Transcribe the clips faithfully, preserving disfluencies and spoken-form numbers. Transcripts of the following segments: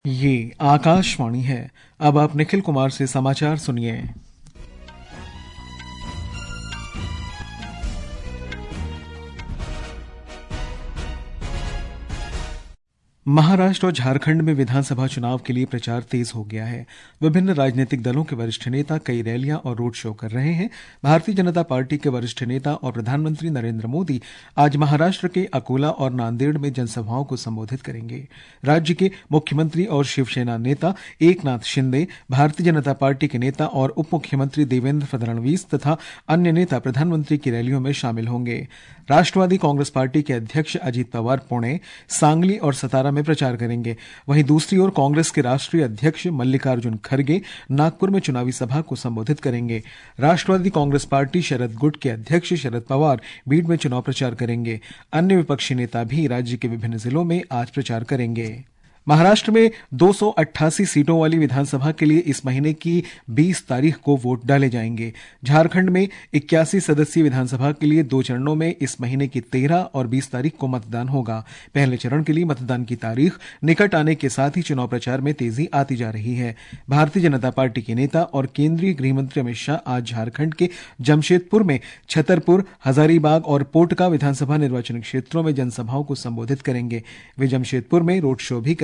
ये आकाशवाणी है। अब आप निखिल कुमार से समाचार सुनिए। महाराष्ट्र और झारखंड में विधानसभा चुनाव के लिए प्रचार तेज हो गया है। विभिन्न राजनीतिक दलों के वरिष्ठ नेता कई रैलियां और रोड शो कर रहे हैं। भारतीय जनता पार्टी के वरिष्ठ नेता और प्रधानमंत्री नरेंद्र मोदी आज महाराष्ट्र के अकोला और नांदेड़ में जनसभाओं को संबोधित करेंगे। राज्य के मुख्यमंत्री और शिवसेना नेता एकनाथ शिंदे, भारतीय जनता पार्टी के नेता और उप मुख्यमंत्री देवेंद्र फडणवीस तथा अन्य नेता प्रधानमंत्री की रैलियों में शामिल होंगे। राष्ट्रवादी कांग्रेस पार्टी के अध्यक्ष अजित पवार पुणे, सांगली और सतारा में प्रचार करेंगे। वहीं दूसरी ओर कांग्रेस के राष्ट्रीय अध्यक्ष मल्लिकार्जुन खड़गे नागपुर में चुनावी सभा को संबोधित करेंगे। राष्ट्रवादी कांग्रेस पार्टी शरद गुट के अध्यक्ष शरद पवार बीड में चुनाव प्रचार करेंगे। अन्य विपक्षी नेता भी राज्य के विभिन्न जिलों में आज प्रचार करेंगे। महाराष्ट्र में दो सौ अट्ठासी सीटों वाली विधानसभा के लिए इस महीने की बीस तारीख को वोट डाले जाएंगे। झारखंड में इक्यासी सदस्यीय विधानसभा के लिए दो चरणों में इस महीने की तेरह और बीस तारीख को मतदान होगा। पहले चरण के लिए मतदान की तारीख निकट आने के साथ ही चुनाव प्रचार में तेजी आती जा रही है। भारतीय जनता पार्टी के नेता और केंद्रीय गृहमंत्री अमित शाह आज झारखंड के जमशेदपुर में छतरपुर, हजारीबाग और पोटका विधानसभा निर्वाचन क्षेत्रों में जनसभाओं को संबोधित करेंगे। वे जमशेदपुर में रोड शो भी करेंगे।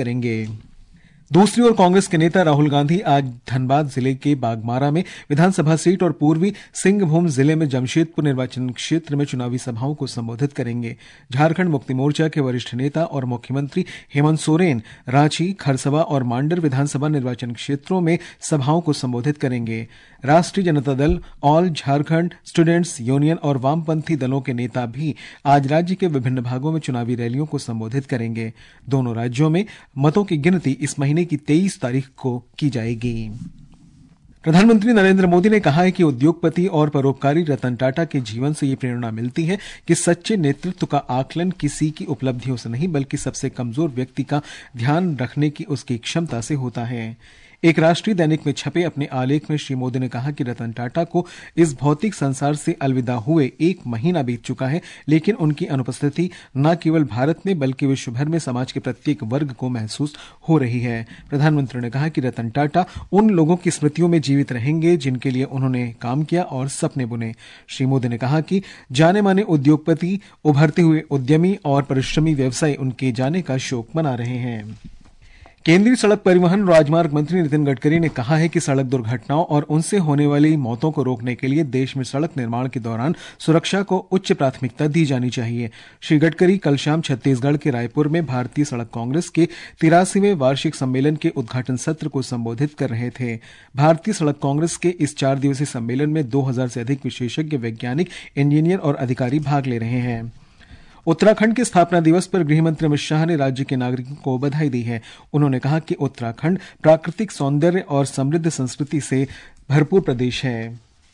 दूसरी ओर कांग्रेस के नेता राहुल गांधी आज धनबाद जिले के बागमारा में विधानसभा सीट और पूर्वी सिंहभूम जिले में जमशेदपुर निर्वाचन क्षेत्र में चुनावी सभाओं को संबोधित करेंगे। झारखंड मुक्ति मोर्चा के वरिष्ठ नेता और मुख्यमंत्री हेमंत सोरेन रांची, खरसवा और मांडर विधानसभा निर्वाचन क्षेत्रों में सभाओं को संबोधित करेंगे। राष्ट्रीय Janata Dal, all Jharkhand students union और वामपंथी दलों के नेता भी आज राज्य के विभिन्न भागों में चुनावी रैलियों को संबोधित करेंगे। दोनों राज्यों में मतों की गिनती इस महीने की तेईस तारीख को की जाएगी। प्रधानमंत्री नरेंद्र मोदी ने कहा है कि उद्योगपति और परोपकारी रतन टाटा के जीवन से ये प्रेरणा मिलती है कि सच्चे नेतृत्व का आकलन किसी की उपलब्धियों से नहीं बल्कि सबसे कमजोर व्यक्ति का ध्यान रखने की उसकी क्षमता से होता है। एक राष्ट्रीय दैनिक में छपे अपने आलेख में श्री मोदी ने कहा कि रतन टाटा को इस भौतिक संसार से अलविदा हुए एक महीना बीत चुका है, लेकिन उनकी अनुपस्थिति न केवल भारत में बल्कि विश्व भर में समाज के प्रत्येक वर्ग को महसूस हो रही है। प्रधानमंत्री ने कहा कि रतन टाटा उन लोगों की स्मृतियों में जीवित रहेंगे जिनके लिए उन्होंने काम किया और सपने बुने। श्री मोदी ने कहा कि जाने माने उद्योगपति, उभरते हुए उद्यमी और परिश्रमी व्यवसायी उनके जाने का शोक मना रहे हैं। केंद्रीय सड़क परिवहन राजमार्ग मंत्री नितिन गडकरी ने कहा है कि सड़क दुर्घटनाओं और उनसे होने वाली मौतों को रोकने के लिए देश में सड़क निर्माण के दौरान सुरक्षा को उच्च प्राथमिकता दी जानी चाहिए। श्री गडकरी कल शाम छत्तीसगढ़ के रायपुर में भारतीय सड़क कांग्रेस के तिरासीवें वार्षिक सम्मेलन के उद्घाटन सत्र को संबोधित कर रहे थे। भारतीय सड़क कांग्रेस के इस चार दिवसीय सम्मेलन में दो हजार से अधिक विशेषज्ञ, वैज्ञानिक, इंजीनियर और अधिकारी भाग ले रहे हैं। उत्तराखंड के स्थापना दिवस पर गृहमंत्री अमित शाह ने राज्य के नागरिकों को बधाई दी है। उन्होंने कहा कि उत्तराखंड प्राकृतिक सौंदर्य और समृद्ध संस्कृति से भरपूर प्रदेश है।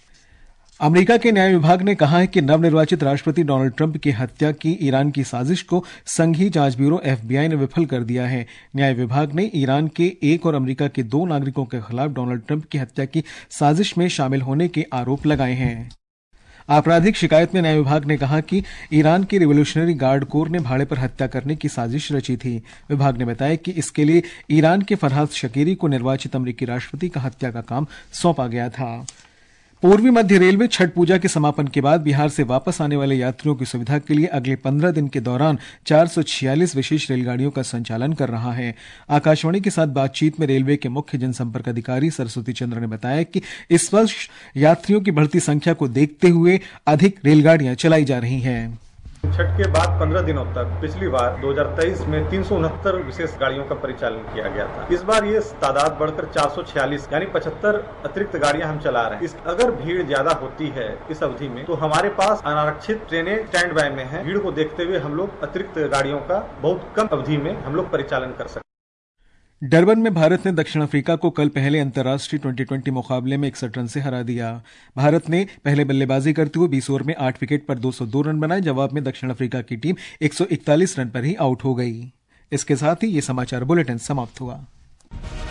अमेरिका के न्याय विभाग ने कहा है कि नवनिर्वाचित राष्ट्रपति डोनाल्ड ट्रंप की हत्या की ईरान की साजिश को संघीय जांच ब्यूरो एफ बी आई ने विफल कर दिया है। न्याय विभाग ने ईरान के एक और अमेरिका के दो नागरिकों के खिलाफ डोनाल्ड ट्रंप की हत्या की साजिश में शामिल होने के आरोप लगाए हैं। आपराधिक शिकायत में न्याय विभाग ने कहा कि ईरान के रिवोल्यूशनरी गार्ड कोर ने भाड़े पर हत्या करने की साजिश रची थी। विभाग ने बताया कि इसके लिए ईरान के फरहाद शकीरी को निर्वाचित अमेरिकी राष्ट्रपति का हत्या का काम सौंपा गया था। पूर्वी मध्य रेलवे छठ पूजा के समापन के बाद बिहार से वापस आने वाले यात्रियों की सुविधा के लिए अगले पंद्रह दिन के दौरान चार सौ छियालीस विशेष रेलगाड़ियों का संचालन कर रहा है। आकाशवाणी के साथ बातचीत में रेलवे के मुख्य जनसंपर्क अधिकारी सरस्वती चंद्र ने बताया कि इस वर्ष यात्रियों की बढ़ती संख्या को देखते हुए अधिक रेलगाड़ियां चलाई जा रही हैं। छठ के बाद पंद्रह दिनों तक पिछली बार दो हज़ार तेईस में तीन सौ उनहत्तर विशेष गाड़ियों का परिचालन किया गया था। इस बार ये तादाद बढ़कर चार सौ छियालीस यानी पचहत्तर अतिरिक्त गाड़ियां हम चला रहे हैं। इस, अगर भीड़ ज्यादा होती है इस अवधि में तो हमारे पास अनारक्षित ट्रेनें स्टैंड बाय में हैं। भीड़ को देखते हुए हम लोग अतिरिक्त गाड़ियों का बहुत कम अवधि में हम लोग परिचालन कर सकते हैं। डरबन में भारत ने दक्षिण अफ्रीका को कल पहले अंतर्राष्ट्रीय ट्वेंटी ट्वेंटी मुकाबले में इकसठ रन से हरा दिया। भारत ने पहले बल्लेबाजी करते हुए बीस ओवर में आठ विकेट पर दो सौ दो रन बनाए। जवाब में दक्षिण अफ्रीका की टीम एक सौ इकतालीस रन पर ही आउट हो गई। इसके साथ ही ये समाचार बुलेटिन समाप्त हुआ।